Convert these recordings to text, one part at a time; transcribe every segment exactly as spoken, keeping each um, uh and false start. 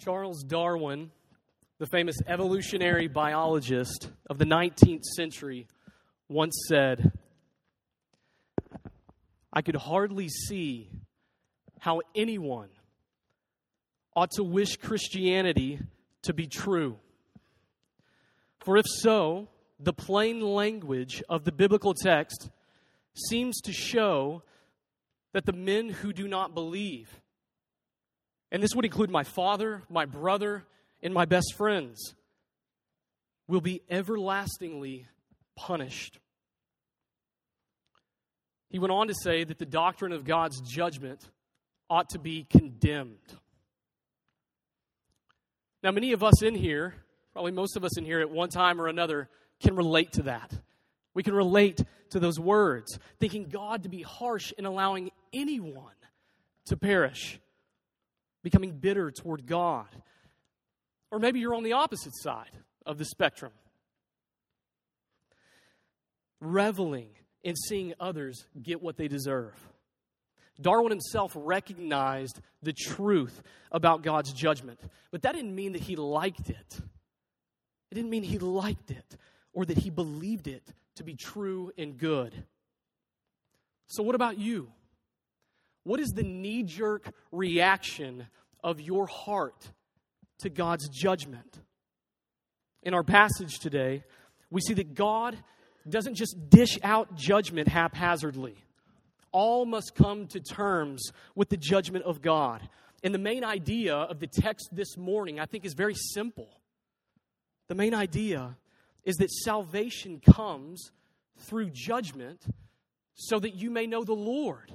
Charles Darwin, the famous evolutionary biologist of the nineteenth century, once said, "I could hardly see how anyone ought to wish Christianity to be true. For if so, the plain language of the biblical text seems to show that the men who do not believe," and this would include my father, my brother, and my best friends, "will be everlastingly punished." He went on to say that the doctrine of God's judgment ought to be condemned. Now, many of us in here, probably most of us in here at one time or another, can relate to that. We can relate to those words, thinking God to be harsh in allowing anyone to perish, becoming bitter toward God. Or maybe you're on the opposite side of the spectrum, reveling in seeing others get what they deserve. Darwin himself recognized the truth about God's judgment, but that didn't mean that he liked it. It didn't mean he liked it or that he believed it to be true and good. So what about you? What is the knee-jerk reaction of your heart to God's judgment? In our passage today, we see that God doesn't just dish out judgment haphazardly. All must come to terms with the judgment of God. And the main idea of the text this morning, I think, is very simple. The main idea is that salvation comes through judgment so that you may know the Lord.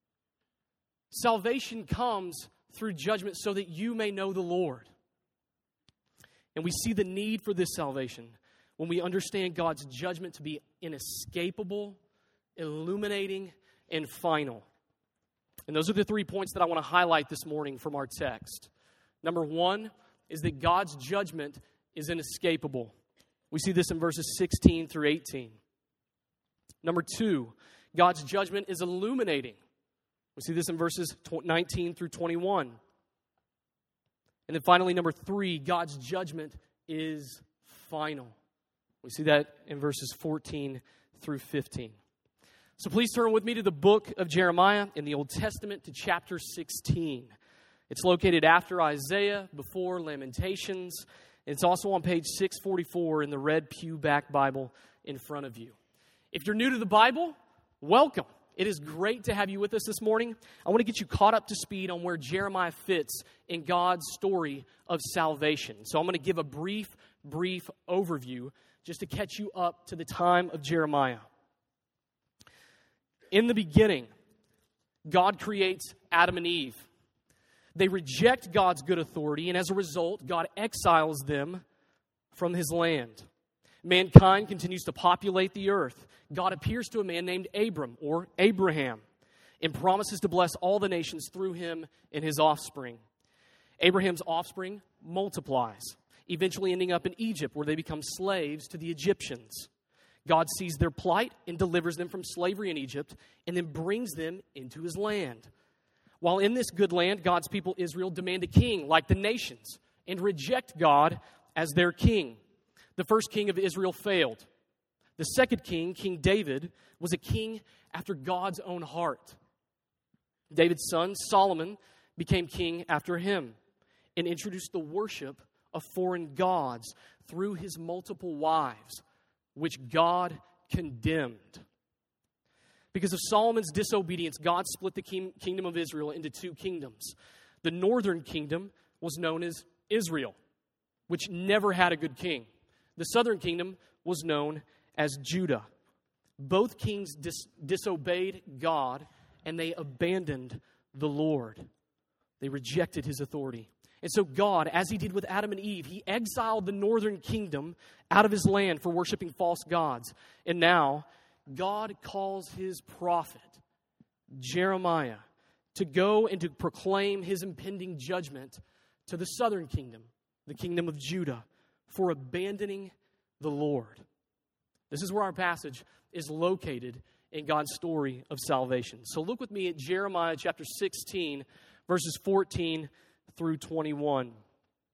Salvation comes through judgment so that you may know the Lord. And we see the need for this salvation when we understand God's judgment to be inescapable, illuminating, and final. And those are the three points that I want to highlight this morning from our text. Number one is that God's judgment is inescapable. We see this in verses sixteen through eighteen. Number two, God's judgment is illuminating. We see this in verses nineteen through twenty-one. And then finally, number three, God's judgment is final. We see that in verses fourteen through fifteen. So please turn with me to the book of Jeremiah in the Old Testament to chapter sixteen. It's located after Isaiah, before Lamentations. It's also on page six forty-four in the red pew back Bible in front of you. If you're new to the Bible, welcome. It is great to have you with us this morning. I want to get you caught up to speed on where Jeremiah fits in God's story of salvation. So I'm going to give a brief, brief overview just to catch you up to the time of Jeremiah. In the beginning, God creates Adam and Eve. They reject God's good authority, and as a result, God exiles them from his land. Mankind continues to populate the earth. God appears to a man named Abram, or Abraham, and promises to bless all the nations through him and his offspring. Abraham's offspring multiplies, eventually ending up in Egypt, where they become slaves to the Egyptians. God sees their plight and delivers them from slavery in Egypt, and then brings them into his land. While in this good land, God's people Israel demand a king like the nations and reject God as their king. The first king of Israel failed. The second king, King David, was a king after God's own heart. David's son, Solomon, became king after him and introduced the worship of foreign gods through his multiple wives, which God condemned. Because of Solomon's disobedience, God split the king, kingdom of Israel into two kingdoms. The northern kingdom was known as Israel, which never had a good king. The southern kingdom was known as Judah. Both kings dis- disobeyed God, and they abandoned the Lord. They rejected his authority. And so God, as he did with Adam and Eve, he exiled the northern kingdom out of his land for worshiping false gods. And now, God calls his prophet, Jeremiah, to go and to proclaim his impending judgment to the southern kingdom, the kingdom of Judah, for abandoning the Lord. This is where our passage is located in God's story of salvation. So look with me at Jeremiah chapter sixteen, verses fourteen through twenty-one.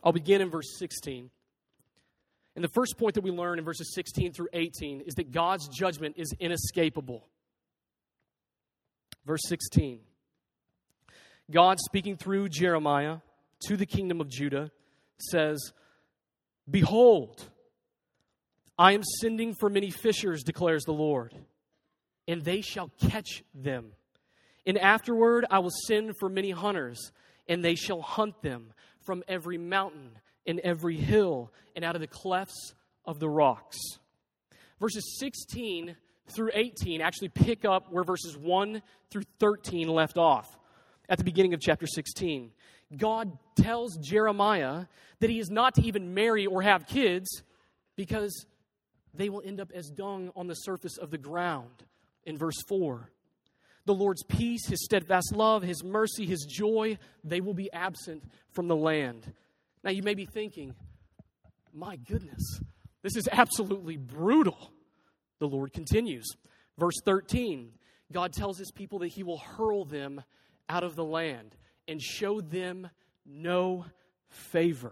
I'll begin in verse sixteen. And the first point that we learn in verses sixteen through eighteen is that God's judgment is inescapable. Verse sixteen. God, speaking through Jeremiah to the kingdom of Judah, says, "Behold, I am sending for many fishers, declares the Lord, and they shall catch them. And afterward I will send for many hunters, and they shall hunt them from every mountain and every hill and out of the clefts of the rocks." Verses sixteen through eighteen actually pick up where verses one through thirteen left off at the beginning of chapter sixteen. God tells Jeremiah that he is not to even marry or have kids because they will end up as dung on the surface of the ground. In verse four, the Lord's peace, His steadfast love, His mercy, His joy, they will be absent from the land. Now you may be thinking, my goodness, this is absolutely brutal. The Lord continues. Verse thirteen, God tells His people that He will hurl them out of the land and show them no favor.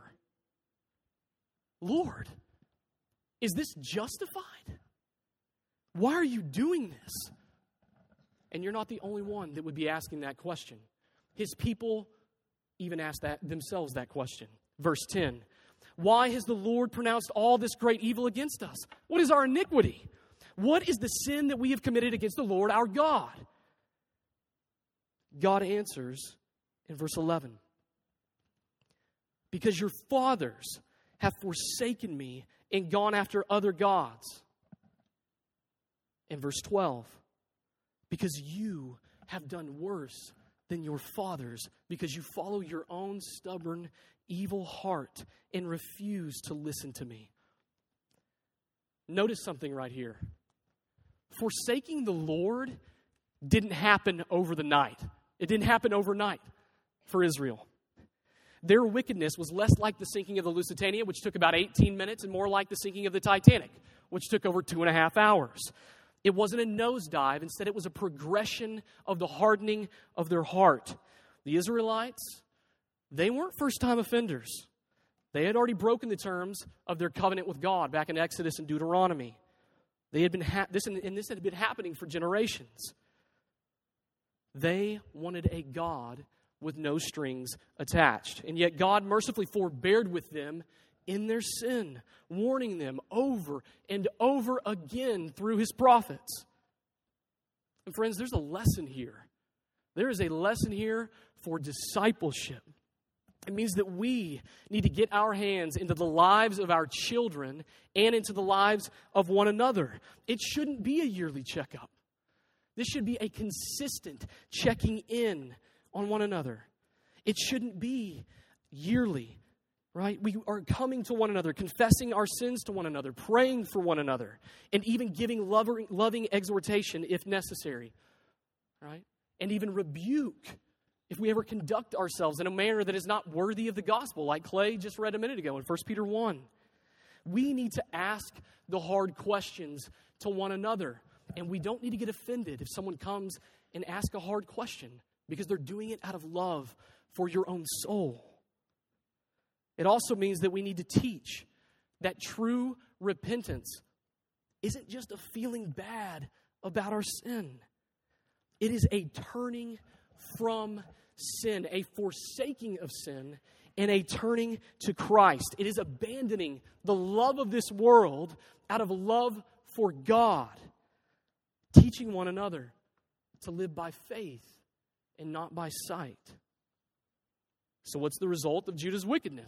Lord, is this justified? Why are you doing this? And you're not the only one that would be asking that question. His people even ask that themselves that question. Verse ten, why has the Lord pronounced all this great evil against us? What is our iniquity? What is the sin that we have committed against the Lord our God? God answers in verse eleven, because your fathers have forsaken me and gone after other gods. In verse twelve, because you have done worse than your fathers, because you follow your own stubborn, evil heart and refuse to listen to me. Notice something right here. Forsaking the Lord didn't happen over the night. It didn't happen overnight for Israel. Their wickedness was less like the sinking of the Lusitania, which took about eighteen minutes, and more like the sinking of the Titanic, which took over two and a half hours. It wasn't a nosedive. Instead, it was a progression of the hardening of their heart. The Israelites, they weren't first-time offenders. They had already broken the terms of their covenant with God back in Exodus and Deuteronomy. They had been ha- this and, and this had been happening for generations. They wanted a God with no strings attached. And yet God mercifully forbeared with them in their sin, warning them over and over again through His prophets. And friends, there's a lesson here. There is a lesson here for discipleship. It means that we need to get our hands into the lives of our children and into the lives of one another. It shouldn't be a yearly checkup. This should be a consistent checking in on one another. It shouldn't be yearly, right? We are coming to one another, confessing our sins to one another, praying for one another, and even giving loving, loving exhortation if necessary, right? And even rebuke if we ever conduct ourselves in a manner that is not worthy of the gospel, like Clay just read a minute ago in First Peter one. We need to ask the hard questions to one another. And we don't need to get offended if someone comes and asks a hard question, because they're doing it out of love for your own soul. It also means that we need to teach that true repentance isn't just a feeling bad about our sin. It is a turning from sin, a forsaking of sin, and a turning to Christ. It is abandoning the love of this world out of love for God. Teaching one another to live by faith and not by sight. So what's the result of Judah's wickedness?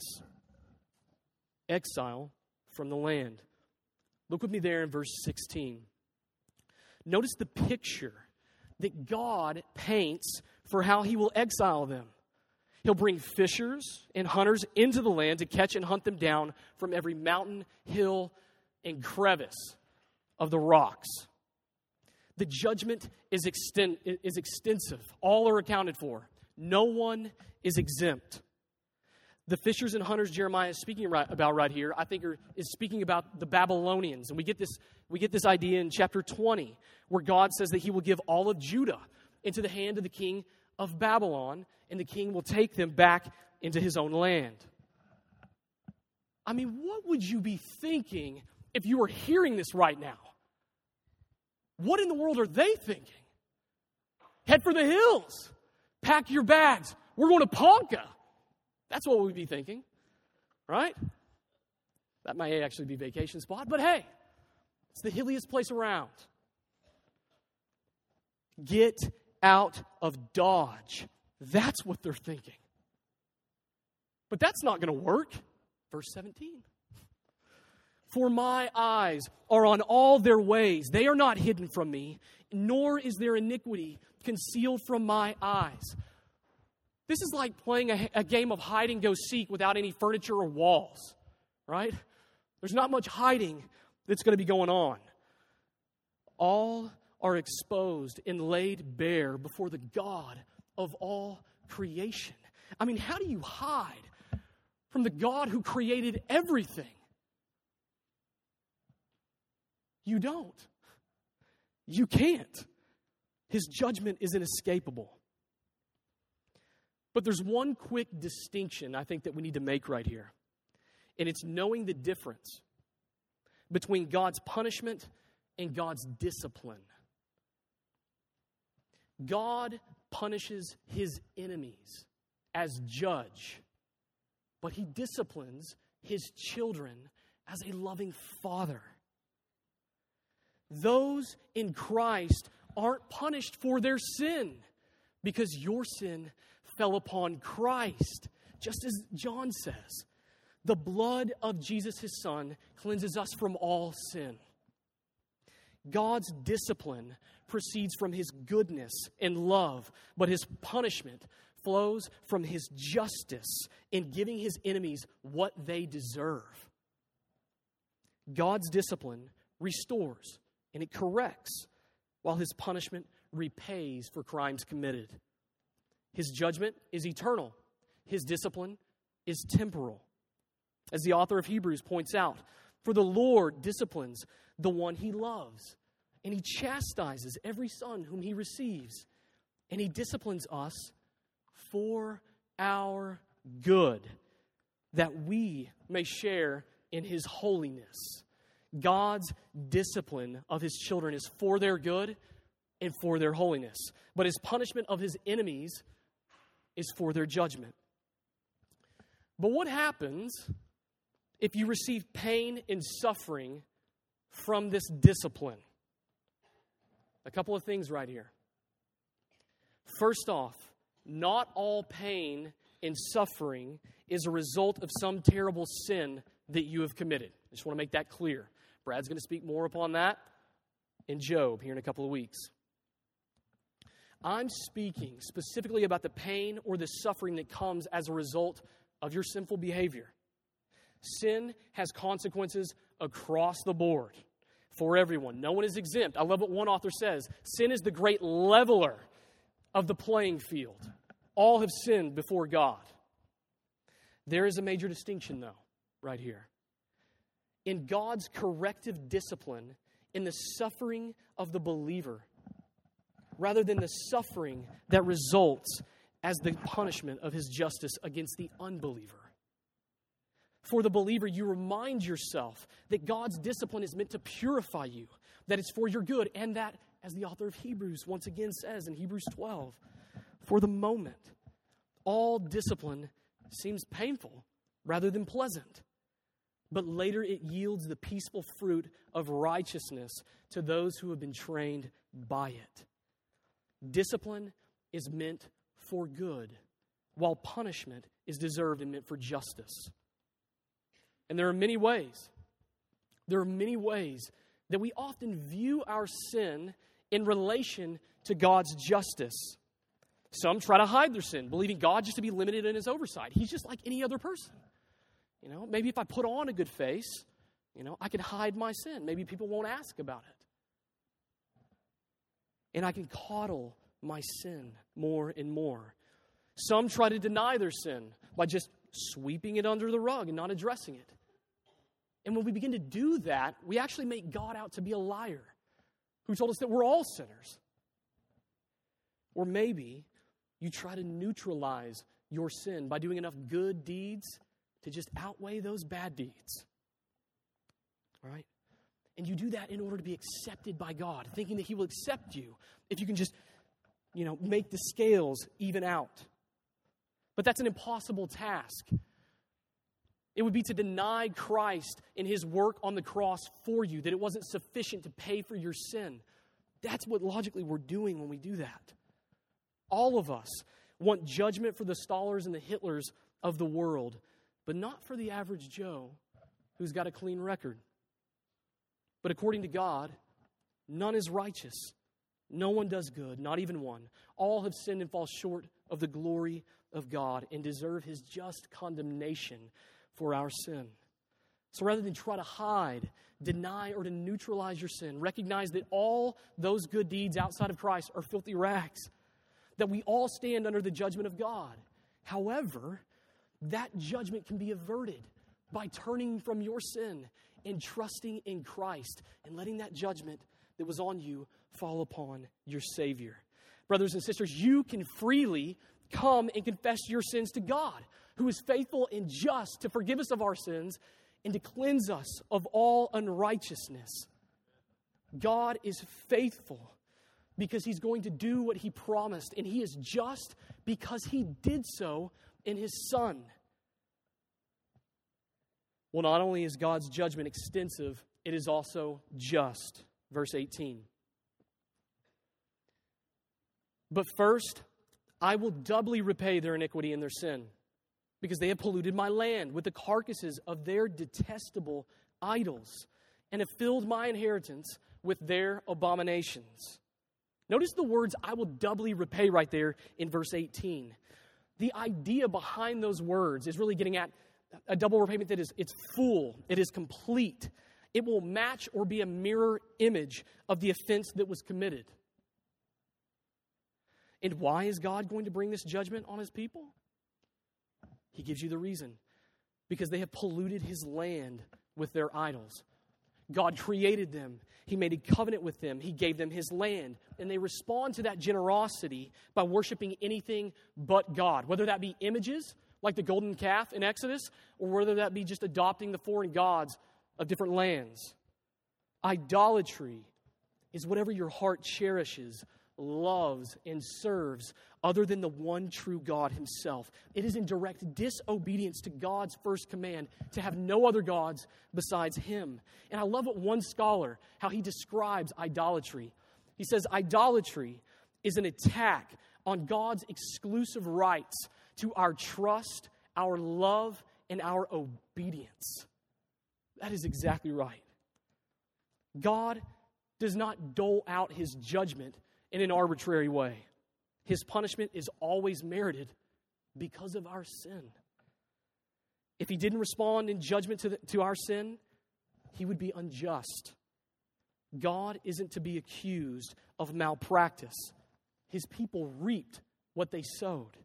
Exile from the land. Look with me there in verse sixteen. Notice the picture that God paints for how He will exile them. He'll bring fishers and hunters into the land to catch and hunt them down from every mountain, hill, and crevice of the rocks. The judgment is, extend, is extensive. All are accounted for. No one is exempt. The fishers and hunters Jeremiah is speaking about right here, I think, are, is speaking about the Babylonians. And we get this we get this idea in chapter twenty, where God says that He will give all of Judah into the hand of the king of Babylon, and the king will take them back into his own land. I mean, what would you be thinking if you were hearing this right now? What in the world are they thinking? Head for the hills. Pack your bags. We're going to Ponca. That's what we'd be thinking, right? That may actually be a vacation spot, but hey, it's the hilliest place around. Get out of Dodge. That's what they're thinking. But that's not going to work. Verse seventeen. For my eyes are on all their ways. They are not hidden from me, nor is their iniquity concealed from my eyes. This is like playing a, a game of hide and go seek without any furniture or walls, right? There's not much hiding that's going to be going on. All are exposed and laid bare before the God of all creation. I mean, how do you hide from the God who created everything? You don't. You can't. His judgment is inescapable. But there's one quick distinction I think that we need to make right here. And it's knowing the difference between God's punishment and God's discipline. God punishes his enemies as judge, but he disciplines his children as a loving father. Those in Christ aren't punished for their sin because your sin fell upon Christ. Just as John says, the blood of Jesus, his son, cleanses us from all sin. God's discipline proceeds from his goodness and love, but his punishment flows from his justice in giving his enemies what they deserve. God's discipline restores and it corrects, while his punishment repays for crimes committed. His judgment is eternal. His discipline is temporal. As the author of Hebrews points out, for the Lord disciplines the one he loves, and he chastises every son whom he receives, and he disciplines us for our good, that we may share in his holiness. God's discipline of his children is for their good and for their holiness. But his punishment of his enemies is for their judgment. But what happens if you receive pain and suffering from this discipline? A couple of things right here. First off, not all pain and suffering is a result of some terrible sin that you have committed. I just want to make that clear. Brad's going to speak more upon that in Job here in a couple of weeks. I'm speaking specifically about the pain or the suffering that comes as a result of your sinful behavior. Sin has consequences across the board for everyone. No one is exempt. I love what one author says. Sin is the great leveler of the playing field. All have sinned before God. There is a major distinction, though, right here. In God's corrective discipline, in the suffering of the believer, rather than the suffering that results as the punishment of his justice against the unbeliever. For the believer, you remind yourself that God's discipline is meant to purify you, that it's for your good, and that, as the author of Hebrews once again says in Hebrews twelve, for the moment, all discipline seems painful rather than pleasant, but later it yields the peaceful fruit of righteousness to those who have been trained by it. Discipline is meant for good, while punishment is deserved and meant for justice. And there are many ways. There are many ways that we often view our sin in relation to God's justice. Some try to hide their sin, believing God just to be limited in his oversight. He's just like any other person. You know, maybe if I put on a good face, you know, I can hide my sin. Maybe people won't ask about it. And I can coddle my sin more and more. Some try to deny their sin by just sweeping it under the rug and not addressing it. And when we begin to do that, we actually make God out to be a liar who told us that we're all sinners. Or maybe you try to neutralize your sin by doing enough good deeds to just outweigh those bad deeds. All right? And you do that in order to be accepted by God, thinking that He will accept you if you can just, you know, make the scales even out. But that's an impossible task. It would be to deny Christ and His work on the cross for you, that it wasn't sufficient to pay for your sin. That's what logically we're doing when we do that. All of us want judgment for the Stalins and the Hitlers of the world, but not for the average Joe who's got a clean record. But according to God, none is righteous. No one does good, not even one. All have sinned and fall short of the glory of God and deserve His just condemnation for our sin. So rather than try to hide, deny, or to neutralize your sin, recognize that all those good deeds outside of Christ are filthy rags, that we all stand under the judgment of God. However, that judgment can be averted by turning from your sin and trusting in Christ and letting that judgment that was on you fall upon your Savior. Brothers and sisters, you can freely come and confess your sins to God, who is faithful and just to forgive us of our sins and to cleanse us of all unrighteousness. God is faithful because He's going to do what He promised, and He is just because He did so in His Son. Well, not only is God's judgment extensive, it is also just. Verse eighteen. But first, I will doubly repay their iniquity and their sin, because they have polluted my land with the carcasses of their detestable idols, and have filled my inheritance with their abominations. Notice the words, I will doubly repay, right there in verse eighteen. The idea behind those words is really getting at a double repayment that is it's full, it is complete. It will match or be a mirror image of the offense that was committed. And why is God going to bring this judgment on His people? He gives you the reason. Because they have polluted His land with their idols. God created them. He made a covenant with them. He gave them His land. And they respond to that generosity by worshiping anything but God. Whether that be images, like the golden calf in Exodus, or whether that be just adopting the foreign gods of different lands. Idolatry is whatever your heart cherishes, loves, and serves other than the one true God Himself. It is in direct disobedience to God's first command to have no other gods besides Him. And I love what one scholar, how he describes idolatry. He says, idolatry is an attack on God's exclusive rights to our trust, our love, and our obedience. That is exactly right. God does not dole out His judgment in an arbitrary way. His punishment is always merited because of our sin. If He didn't respond in judgment to, the, to our sin, He would be unjust. God isn't to be accused of malpractice. His people reaped what they sowed.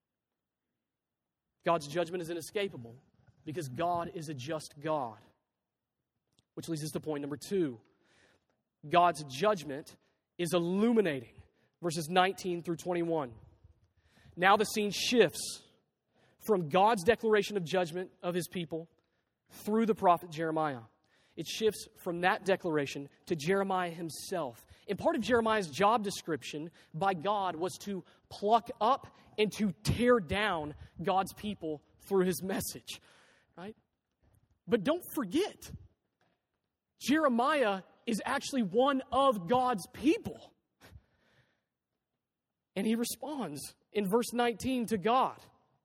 God's judgment is inescapable because God is a just God. Which leads us to point number two. God's judgment is illuminating. Verses nineteen through twenty-one. Now the scene shifts from God's declaration of judgment of His people through the prophet Jeremiah. It shifts from that declaration to Jeremiah himself. And part of Jeremiah's job description by God was to pluck up and to tear down God's people through his message. Right? But don't forget, Jeremiah is actually one of God's people. And he responds in verse nineteen to God.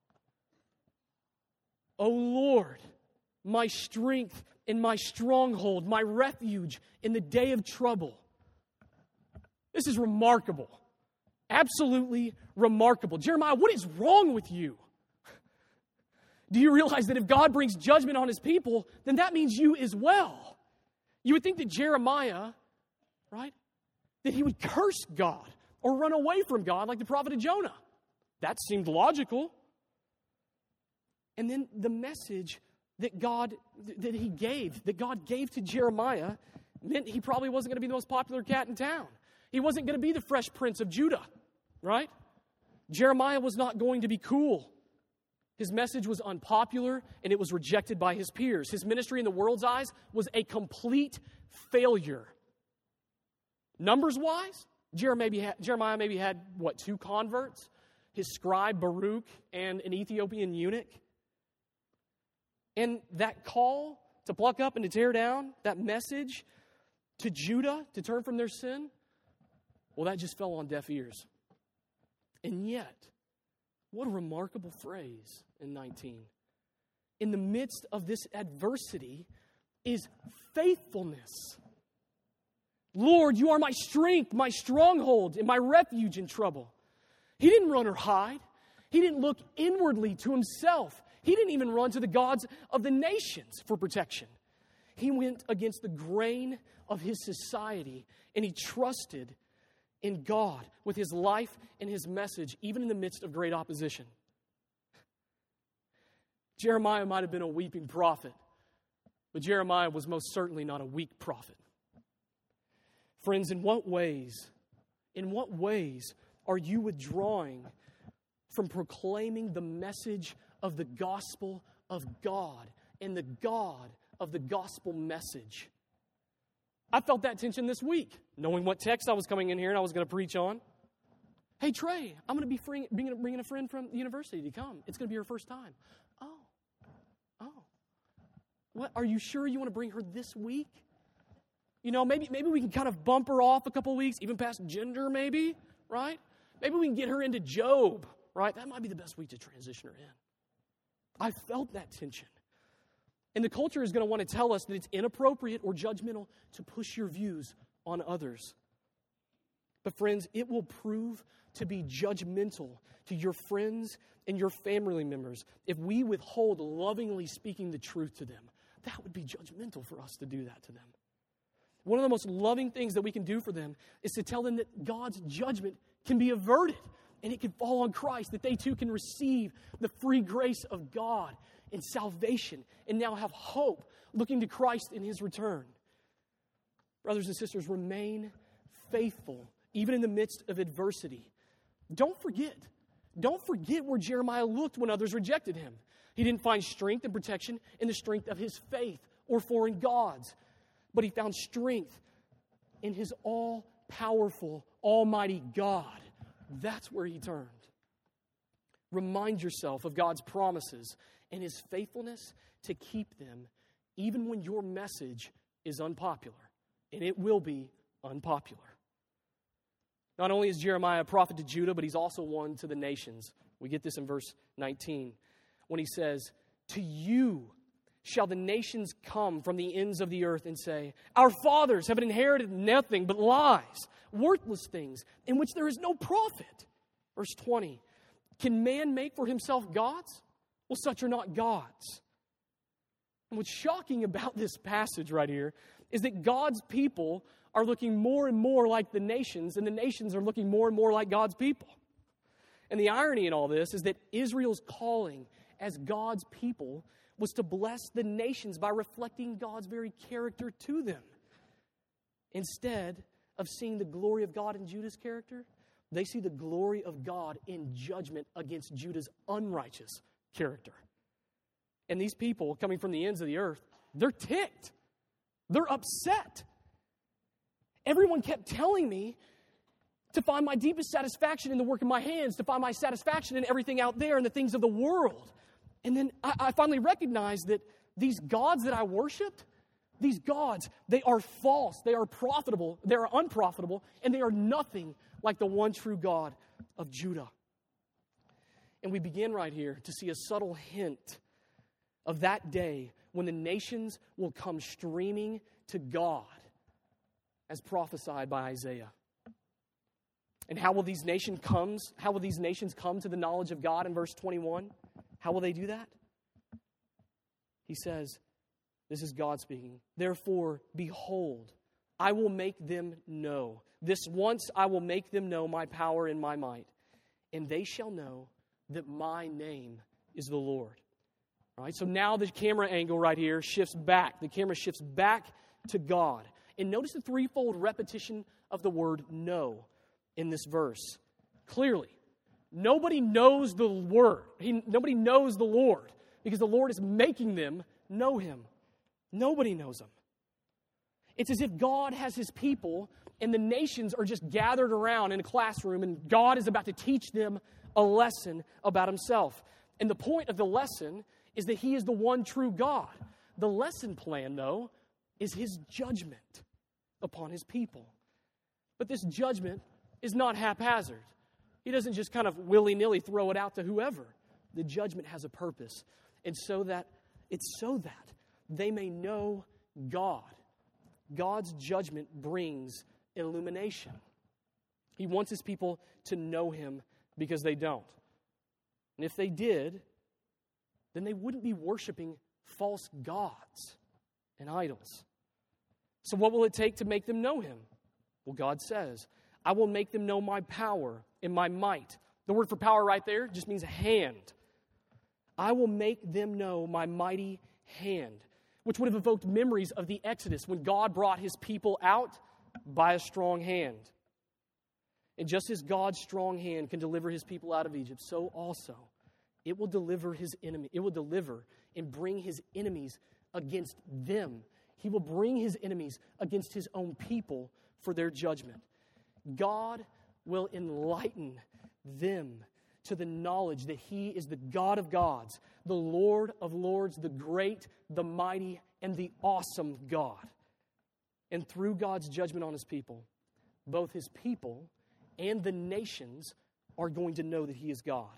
O Lord, my strength and my stronghold, my refuge in the day of trouble. This is remarkable. Absolutely remarkable. Jeremiah, what is wrong with you? Do you realize that if God brings judgment on his people, then that means you as well? You would think that Jeremiah, right, that he would curse God or run away from God like the prophet of Jonah. That seemed logical. And then the message that God, that he gave, that God gave to Jeremiah meant he probably wasn't going to be the most popular cat in town. He wasn't going to be the fresh prince of Judah, right? Jeremiah was not going to be cool. His message was unpopular, and it was rejected by his peers. His ministry in the world's eyes was a complete failure. Numbers-wise, Jeremiah maybe had, Jeremiah maybe had, what, two converts? His scribe Baruch and an Ethiopian eunuch. And that call to pluck up and to tear down, that message to Judah to turn from their sin, well, that just fell on deaf ears. And yet, what a remarkable phrase in nineteen. In the midst of this adversity is faithfulness. Lord, you are my strength, my stronghold, and my refuge in trouble. He didn't run or hide. He didn't look inwardly to himself. He didn't even run to the gods of the nations for protection. He went against the grain of his society, and he trusted in God with his life and his message, even in the midst of great opposition. Jeremiah might have been a weeping prophet, but Jeremiah was most certainly not a weak prophet. Friends, in what ways, in what ways are you withdrawing from proclaiming the message of the gospel of God and the God of the gospel message? I felt that tension this week, knowing what text I was coming in here and I was going to preach on. Hey, Trey, I'm going to be free, bringing a friend from the university to come. It's going to be her first time. Oh, oh. What? Are you sure you want to bring her this week? You know, maybe maybe we can kind of bump her off a couple weeks, even past gender maybe, right? Maybe we can get her into Job, right? That might be the best week to transition her in. I felt that tension. And the culture is going to want to tell us that it's inappropriate or judgmental to push your views on others. But friends, it will prove to be judgmental to your friends and your family members if we withhold lovingly speaking the truth to them. That would be judgmental for us to do that to them. One of the most loving things that we can do for them is to tell them that God's judgment can be averted and it can fall on Christ, that they too can receive the free grace of God and salvation and now have hope looking to Christ in his return. Brothers and sisters, remain faithful even in the midst of adversity. Don't forget. Don't forget where Jeremiah looked when others rejected him. He didn't find strength and protection in the strength of his faith or foreign gods, but he found strength in his all-powerful, almighty God. That's where he turned. Remind yourself of God's promises and his faithfulness to keep them even when your message is unpopular. And it will be unpopular. Not only is Jeremiah a prophet to Judah, but he's also one to the nations. We get this in verse nineteen when he says, "To you shall the nations come from the ends of the earth and say, our fathers have inherited nothing but lies, worthless things, in which there is no profit." Verse twenty, "Can man make for himself gods? Well, such are not gods." And what's shocking about this passage right here is that God's people are looking more and more like the nations, and the nations are looking more and more like God's people. And the irony in all this is that Israel's calling as God's people was to bless the nations by reflecting God's very character to them. Instead of seeing the glory of God in Judah's character, they see the glory of God in judgment against Judah's unrighteous character. And these people coming from the ends of the earth, they're ticked. They're upset. Everyone kept telling me to find my deepest satisfaction in the work of my hands, to find my satisfaction in everything out there and the things of the world. And then I, I finally recognized that these gods that I worshiped, these gods, they are false, they are profitable, they are unprofitable, and they are nothing like the one true God of Judah. And we begin right here to see a subtle hint of that day when the nations will come streaming to God, as prophesied by Isaiah. And how will these nations comes? How will these nations come to the knowledge of God in verse twenty-one? How will they do that? He says, this is God speaking, "Therefore, behold, I will make them know. This once I will make them know my power and my might. And they shall know that my name is the Lord." All right, so now the camera angle right here shifts back. The camera shifts back to God. And notice the threefold repetition of the word "know" in this verse. Clearly, Nobody knows the word. He, nobody knows the Lord because the Lord is making them know him. Nobody knows him. It's as if God has his people and the nations are just gathered around in a classroom and God is about to teach them a lesson about himself. And the point of the lesson is that he is the one true God. The lesson plan, though, is his judgment upon his people. But this judgment is not haphazard. He doesn't just kind of willy-nilly throw it out to whoever. The judgment has a purpose. And so that it's so that they may know God. God's judgment brings illumination. He wants his people to know him because they don't. And if they did, then they wouldn't be worshiping false gods and idols. So what will it take to make them know him? Well, God says, I will make them know my power and my might. The word for power right there just means hand. I will make them know my mighty hand, which would have evoked memories of the Exodus when God brought his people out by a strong hand. And just as God's strong hand can deliver his people out of Egypt, so also it will deliver his enemy. It will deliver and bring his enemies against them. He will bring his enemies against his own people for their judgment. God will enlighten them to the knowledge that he is the God of gods, the Lord of lords, the great, the mighty, and the awesome God. And through God's judgment on his people, both his people and the nations are going to know that he is God.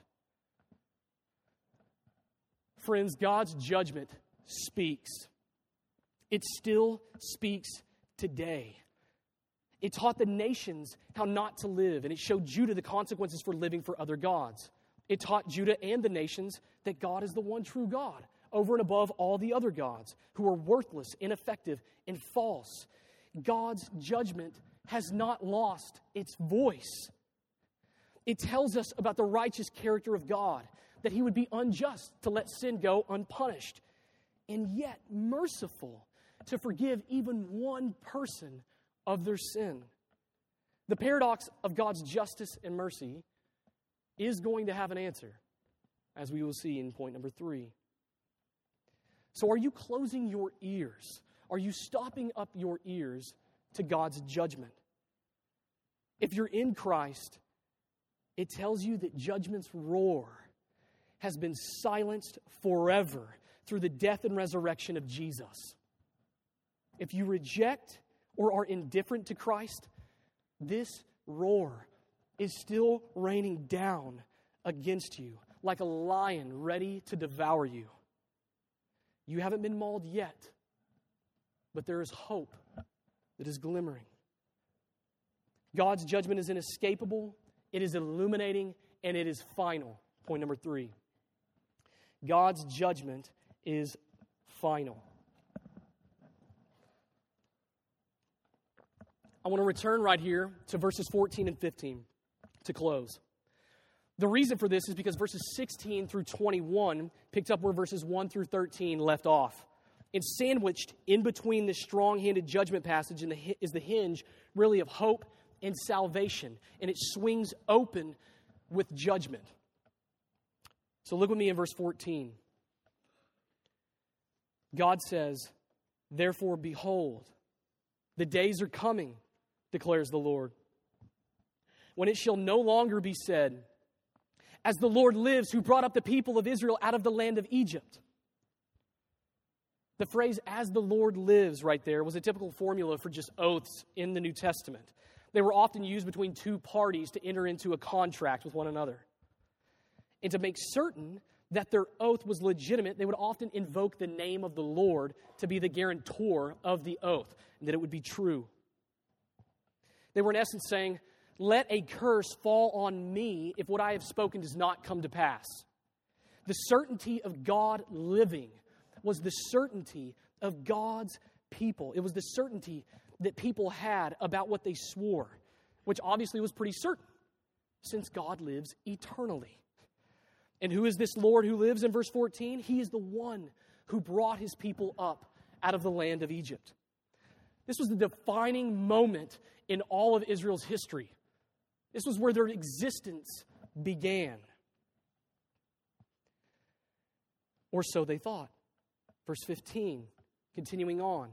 Friends, God's judgment speaks. It still speaks today. It taught the nations how not to live, and it showed Judah the consequences for living for other gods. It taught Judah and the nations that God is the one true God, over and above all the other gods who are worthless, ineffective, and false. God's judgment has not lost its voice. It tells us about the righteous character of God, that he would be unjust to let sin go unpunished, and yet merciful to forgive even one person of their sin. The paradox of God's justice and mercy is going to have an answer, as we will see in point number three. So are you closing your ears? Are you stopping up your ears to God's judgment? If you're in Christ, it tells you that judgment's roar has been silenced forever through the death and resurrection of Jesus. If you reject or are indifferent to Christ, this roar is still raining down against you like a lion ready to devour you. You haven't been mauled yet, but there is hope that is glimmering. God's judgment is inescapable, it is illuminating, and it is final. Point number three. God's judgment is final. I want to return right here to verses fourteen and fifteen to close. The reason for this is because verses sixteen through twenty-one picked up where verses one through thirteen left off. And sandwiched in between this strong-handed judgment passage and the, is the hinge, really, of hope and salvation. And it swings open with judgment. So look with me in verse fourteen. God says, "Therefore, behold, the days are coming, declares the Lord, when it shall no longer be said, as the Lord lives, who brought up the people of Israel out of the land of Egypt." The phrase, "as the Lord lives," right there, was a typical formula for just oaths in the New Testament. They were often used between two parties to enter into a contract with one another. And to make certain that their oath was legitimate, they would often invoke the name of the Lord to be the guarantor of the oath, and that it would be true. They were in essence saying, "Let a curse fall on me if what I have spoken does not come to pass." The certainty of God living was the certainty of God's people. It was the certainty that people had about what they swore, which obviously was pretty certain, since God lives eternally. And who is this Lord who lives in verse fourteen? He is the one who brought his people up out of the land of Egypt. This was the defining moment in all of Israel's history. This was where their existence began. Or so they thought. Verse fifteen, continuing on.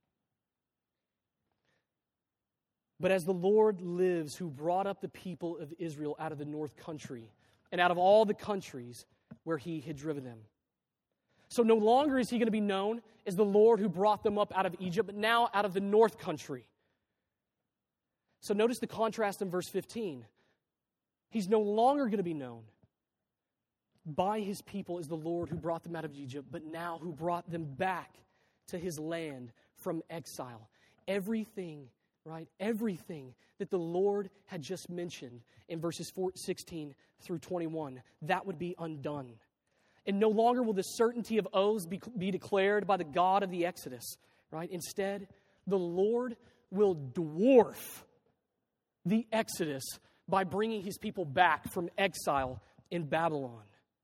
But as the Lord lives, who brought up the people of Israel out of the north country, and out of all the countries where he had driven them. So no longer is he going to be known as the Lord who brought them up out of Egypt, but now out of the north country. So notice the contrast in verse fifteen. He's no longer going to be known by his people as the Lord who brought them out of Egypt, but now who brought them back to his land from exile. Everything, right? Everything that the Lord had just mentioned in verses sixteen through twenty-one, that would be undone. And no longer will the certainty of oaths be, be declared by the God of the Exodus, right? Instead, the Lord will dwarf the Exodus by bringing his people back from exile in Babylon.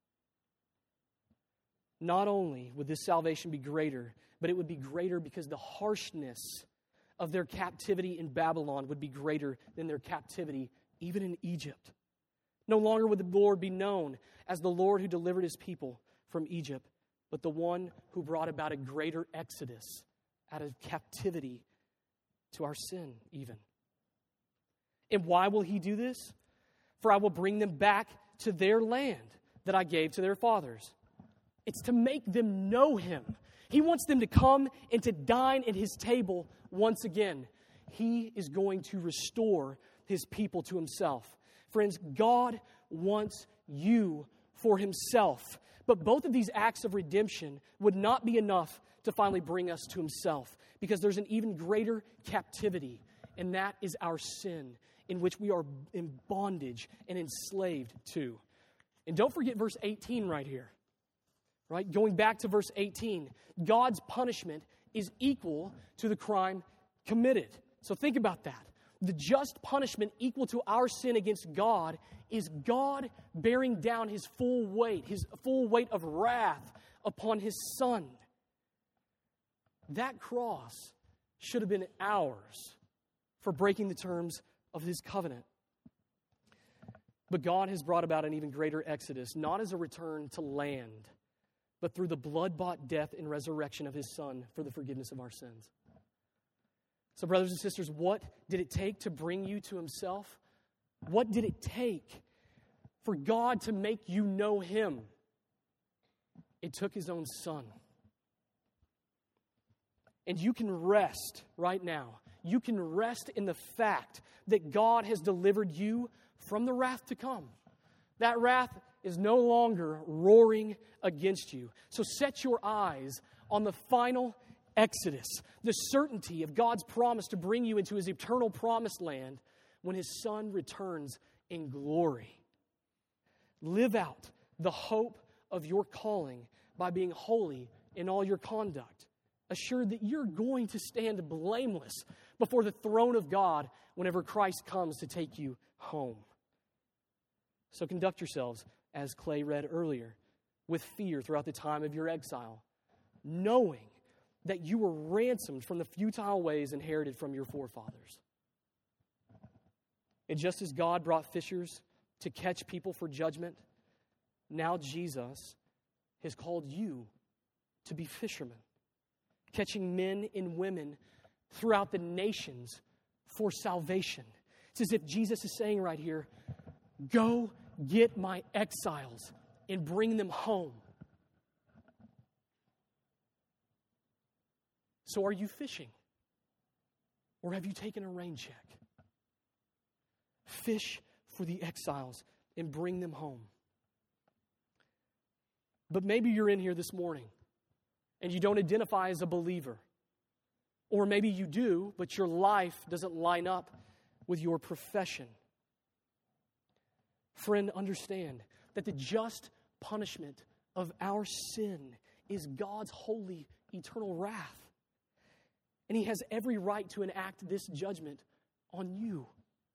Not only would this salvation be greater, but it would be greater because the harshness of their captivity in Babylon would be greater than their captivity even in Egypt. No longer would the Lord be known as the Lord who delivered his people from Egypt, but the one who brought about a greater exodus out of captivity to our sin even. And why will he do this? For I will bring them back to their land that I gave to their fathers. It's to make them know him. He wants them to come and to dine at his table once again. He is going to restore his people to himself. Friends, God wants you for himself. But both of these acts of redemption would not be enough to finally bring us to himself, because there's an even greater captivity, and that is our sin, in which we are in bondage and enslaved to. And don't forget verse eighteen right here. Right? Going back to verse eighteen, God's punishment is equal to the crime committed. So think about that. The just punishment equal to our sin against God is God bearing down his full weight, his full weight of wrath upon his Son. That cross should have been ours for breaking the terms of his covenant. But God has brought about an even greater exodus, not as a return to land, but through the blood-bought death and resurrection of his Son for the forgiveness of our sins. So, brothers and sisters, what did it take to bring you to himself? What did it take for God to make you know him? It took his own Son. And you can rest right now. You can rest in the fact that God has delivered you from the wrath to come. That wrath is no longer roaring against you. So set your eyes on the final exodus, the certainty of God's promise to bring you into his eternal promised land when his Son returns in glory. Live out the hope of your calling by being holy in all your conduct, assured that you're going to stand blameless before the throne of God whenever Christ comes to take you home. So conduct yourselves, as Clay read earlier, with fear throughout the time of your exile, knowing that you were ransomed from the futile ways inherited from your forefathers. And just as God brought fishers to catch people for judgment, now Jesus has called you to be fishermen, catching men and women throughout the nations for salvation. It's as if Jesus is saying right here, go get my exiles and bring them home. So are you fishing? Or have you taken a rain check? Fish for the exiles and bring them home. But maybe you're in here this morning and you don't identify as a believer. Or maybe you do, but your life doesn't line up with your profession. Friend, understand that the just punishment of our sin is God's holy, eternal wrath. And he has every right to enact this judgment on you.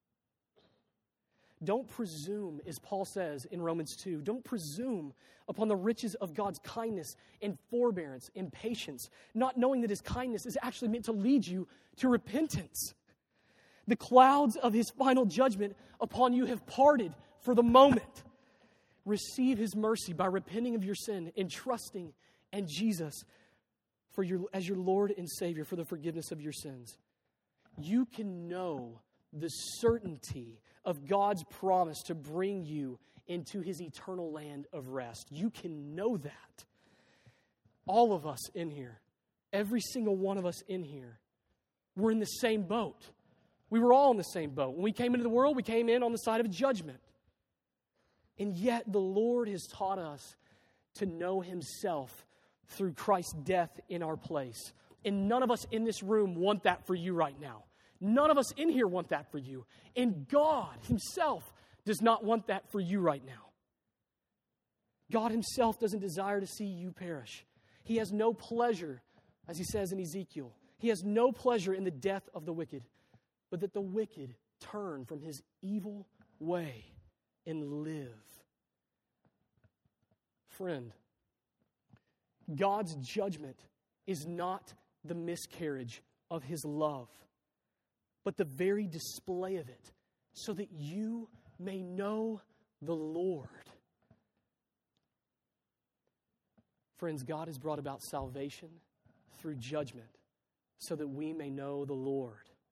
Don't presume, as Paul says in Romans two, don't presume upon the riches of God's kindness and forbearance and patience, not knowing that his kindness is actually meant to lead you to repentance. The clouds of his final judgment upon you have parted for the moment. Receive His mercy by repenting of your sin and trusting in Jesus for your, as your Lord and Savior for the forgiveness of your sins. You can know the certainty of God's promise to bring you into His eternal land of rest. You can know that. All of us in here, every single one of us in here, we're in the same boat. We were all in the same boat. When we came into the world, we came in on the side of judgment. And yet the Lord has taught us to know Himself through Christ's death in our place. And none of us in this room want that for you right now. None of us in here want that for you. And God Himself does not want that for you right now. God Himself doesn't desire to see you perish. He has no pleasure, as He says in Ezekiel, He has no pleasure in the death of the wicked, but that the wicked turn from his evil way and live. Friend, God's judgment is not the miscarriage of His love, but the very display of it, so that you may know the Lord. Friends, God has brought about salvation through judgment, so that we may know the Lord.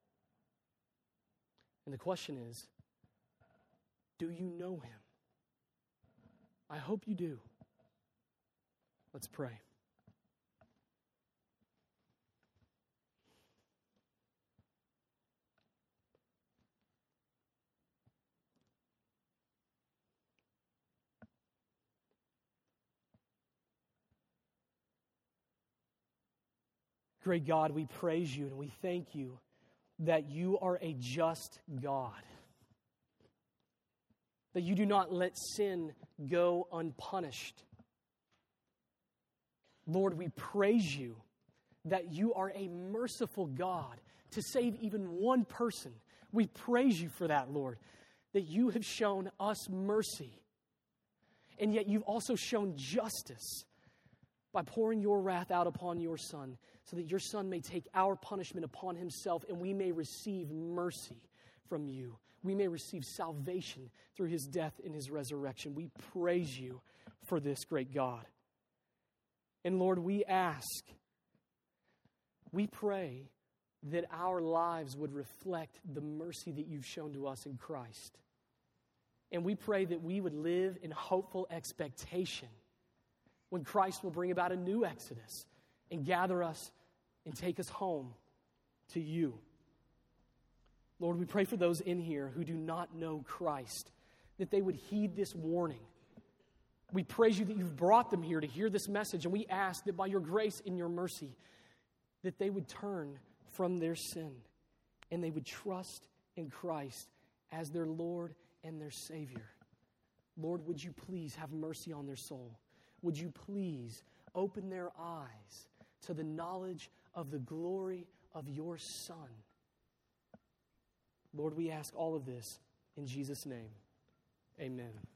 And the question is, do you know Him? I hope you do. Let's pray. Great God, we praise You and we thank You that You are a just God, that You do not let sin go unpunished. Lord, we praise You that You are a merciful God to save even one person. We praise You for that, Lord, that You have shown us mercy, and yet You've also shown justice by pouring Your wrath out upon Your Son, so that Your Son may take our punishment upon Himself and we may receive mercy from You. We may receive salvation through His death and His resurrection. We praise You for this, great God. And Lord, we ask, we pray that our lives would reflect the mercy that You've shown to us in Christ. And we pray that we would live in hopeful expectation when Christ will bring about a new Exodus and gather us and take us home to You. Lord, we pray for those in here who do not know Christ, that they would heed this warning. We praise You that You've brought them here to hear this message, and we ask that by Your grace and Your mercy, that they would turn from their sin and they would trust in Christ as their Lord and their Savior. Lord, would You please have mercy on their soul? Would You please open their eyes to the knowledge of the glory of Your Son? Lord, we ask all of this in Jesus' name. Amen.